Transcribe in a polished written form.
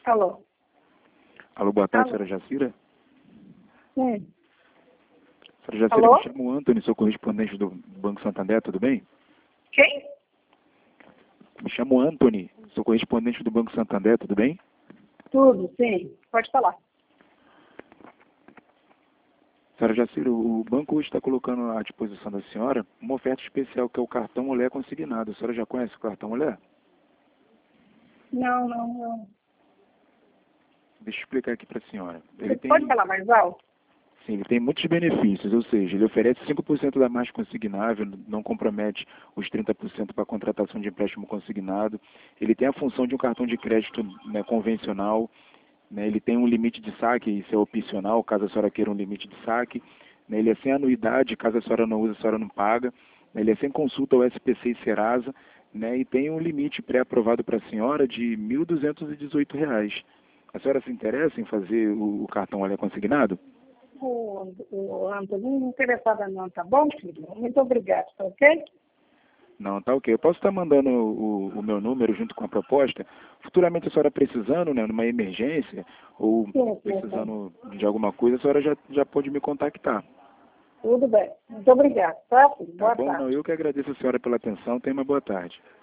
Alô? Alô, boa tarde, Alô? senhora Jacira. Sim. Senhora Jacira, Alô? me chamo Antônio, sou correspondente do Banco Santander, tudo bem? Quem? Me chamo Antônio, sou correspondente do Banco Santander, tudo bem? Tudo, sim. Pode falar. Senhora Jacira, o banco hoje está colocando à disposição da senhora uma oferta especial, que é o cartão Mulher consignado. A senhora já conhece o cartão Mulher? Não. Deixa eu explicar aqui para a senhora. Você pode falar mais alto? Sim, ele tem muitos benefícios, ou seja, ele oferece 5% da margem consignável, não compromete os 30% para a contratação de empréstimo consignado. Ele tem a função de um cartão de crédito, né, convencional, né, ele tem um limite de saque, isso é opcional, caso a senhora queira um limite de saque. Né, ele é sem anuidade, caso a senhora não use, a senhora não paga. Né, ele é sem consulta ao SPC e Serasa, né, e tem um limite pré-aprovado para a senhora de R$ 1.218. A senhora se interessa em fazer o cartão Olha Consignado? O Antônio, não interessada não, tá bom, filho? Muito obrigado, tá ok? Não, tá ok. Eu posso estar mandando o meu número junto com a proposta. Futuramente a senhora precisando, né, numa emergência, ou Sim. precisando de alguma coisa, a senhora já pode me contactar. Tudo bem. Muito obrigado, tá, filho? Tá Boa bom? Não, tarde. eu que agradeço a senhora pela atenção. Tenha uma boa tarde.